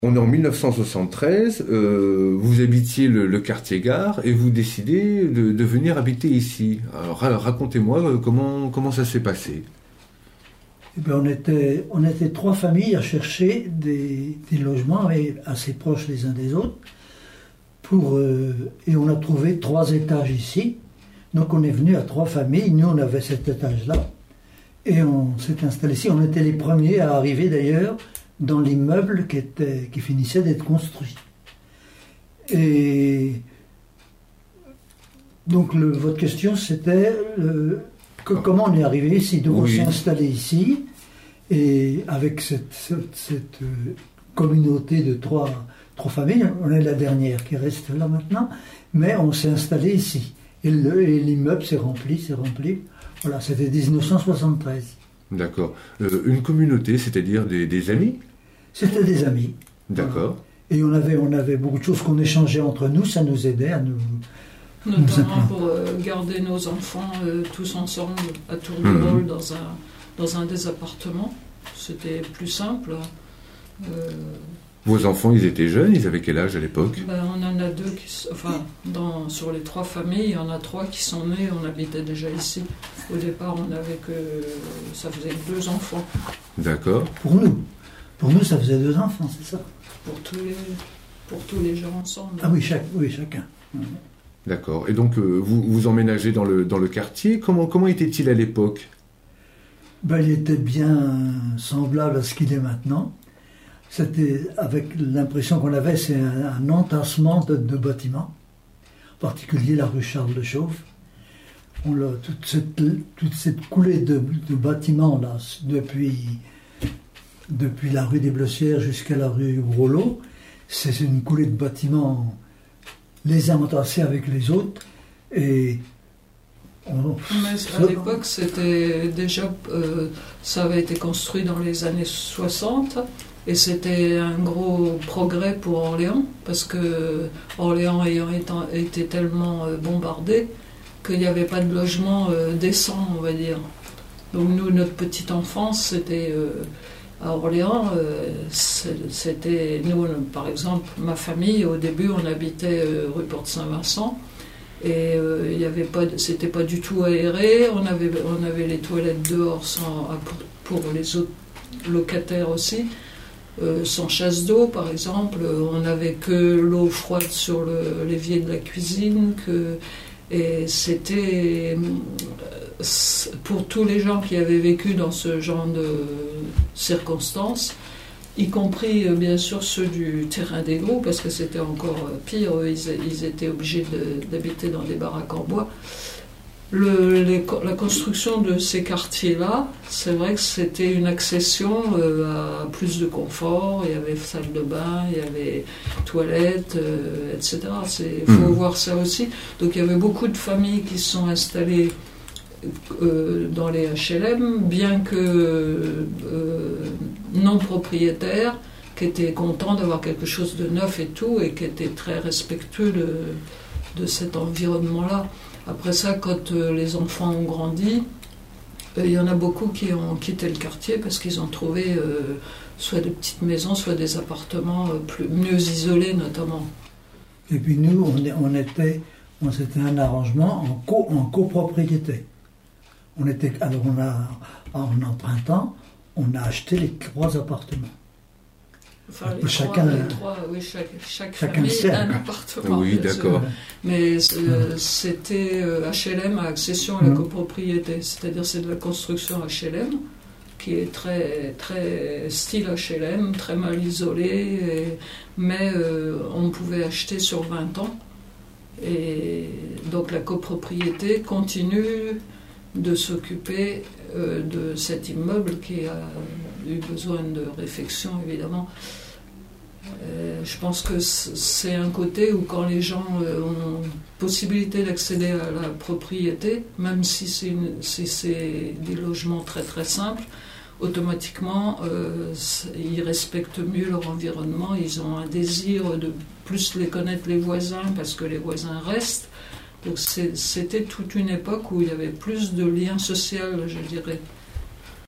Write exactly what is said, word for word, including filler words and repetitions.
On est en mille neuf cent soixante-treize, euh, vous habitiez le, le quartier Gare et vous décidez de, de venir habiter ici. Alors racontez-moi euh, comment, comment ça s'est passé. Eh bien, on, était, on était trois familles à chercher des, des logements assez proches les uns des autres. Pour, euh, et on a trouvé trois étages ici. Donc on est venu à trois familles. Nous, on avait cet étage-là. Et on s'est installé ici. On était les premiers à arriver d'ailleurs dans l'immeuble qui, était, qui finissait d'être construit. Et donc le, votre question c'était euh, que, comment on est arrivé ici. Donc oui. On s'est installé ici et avec cette, cette, cette euh, communauté de trois, trois familles, on est la dernière qui reste là maintenant, mais on s'est installé ici. Et, le, et l'immeuble s'est rempli, s'est rempli. Voilà, c'était dix-neuf cent soixante-treize. D'accord. Euh, une communauté, c'est-à-dire des, des amis ? C'était des amis. D'accord. Voilà. Et on avait, on avait beaucoup de choses qu'on échangeait entre nous, ça nous aidait à nous... Notamment nous pour euh, garder nos enfants euh, tous ensemble à tour de mmh. rôle dans un, dans un des appartements. C'était plus simple. Euh, Vos enfants, ils étaient jeunes, ils avaient quel âge à l'époque ? Ben, on en a deux qui... Enfin, dans, sur les trois familles, il y en a trois qui sont nés, on habitait déjà ici. Au départ, on avait que... Ça faisait deux enfants. D'accord. Pour nous Pour nous, ça faisait deux enfants, c'est ça ? Pour tous les, pour tous les gens ensemble. Ah oui, chaque, oui chacun. Mmh. D'accord. Et donc, euh, vous vous emménagez dans le, dans le quartier. Comment, comment était-il à l'époque ? Ben, il était bien semblable à ce qu'il est maintenant. C'était avec l'impression qu'on avait, c'est un, un entassement de, de bâtiments, en particulier la rue Charles de Chauve. On l'a, toute, cette, toute cette coulée de, de bâtiments là, depuis, depuis la rue des Bleussières jusqu'à la rue Groslot, c'est une coulée de bâtiments les uns entassés avec les autres. Et on, Mais à l'époque, c'était déjà, euh, ça avait été construit dans les années soixante. Et c'était un gros progrès pour Orléans, parce que Orléans ayant été tellement bombardé qu'il n'y avait pas de logement décent, on va dire. Donc nous, notre petite enfance, c'était euh, à Orléans, euh, c'était, nous, par exemple, ma famille, au début, on habitait euh, rue Porte-Saint-Vincent, et euh, il y avait pas, c'était pas du tout aéré, on avait, on avait les toilettes dehors sans, pour, pour les autres locataires aussi. Euh, sans chasse d'eau, par exemple, on n'avait que l'eau froide sur le, l'évier de la cuisine, que, et c'était pour tous les gens qui avaient vécu dans ce genre de circonstances, y compris bien sûr ceux du terrain d'égout, parce que c'était encore pire, ils, ils étaient obligés de, d'habiter dans des baraques en bois. Le, les, la construction de ces quartiers-là, c'est vrai que c'était une accession euh, à plus de confort. Il y avait salle de bain, il y avait toilettes, euh, et cetera. Il faut mmh. voir ça aussi. Donc il y avait beaucoup de familles qui se sont installées euh, dans les H L M, bien que euh, non propriétaires, qui étaient contents d'avoir quelque chose de neuf et tout, et qui étaient très respectueux de, de cet environnement-là. Après ça, quand euh, les enfants ont grandi, il euh, y en a beaucoup qui ont quitté le quartier parce qu'ils ont trouvé euh, soit des petites maisons, soit des appartements euh, plus, mieux isolés notamment. Et puis nous, on, est, on était, on, c'était un arrangement en, co, en copropriété. On était, alors on a, en empruntant, on a acheté les trois appartements. Enfin, les chacun, trois, les trois, oui, chaque, chaque famille a un appartement. Oui, d'accord. Mais euh, c'était euh, H L M à accession à la copropriété, c'est-à-dire c'est de la construction H L M qui est très, très style H L M, très mal isolé, et, mais euh, on pouvait acheter sur vingt ans. Et donc la copropriété continue de s'occuper euh, de cet immeuble qui a eu besoin de réfection, évidemment. Euh, je pense que c'est un côté où quand les gens euh, ont possibilité d'accéder à la propriété, même si c'est, une, si c'est des logements très très simples, automatiquement euh, ils respectent mieux leur environnement, ils ont un désir de plus les connaître les voisins parce que les voisins restent. Donc c'est, c'était toute une époque où il y avait plus de liens sociaux, je dirais.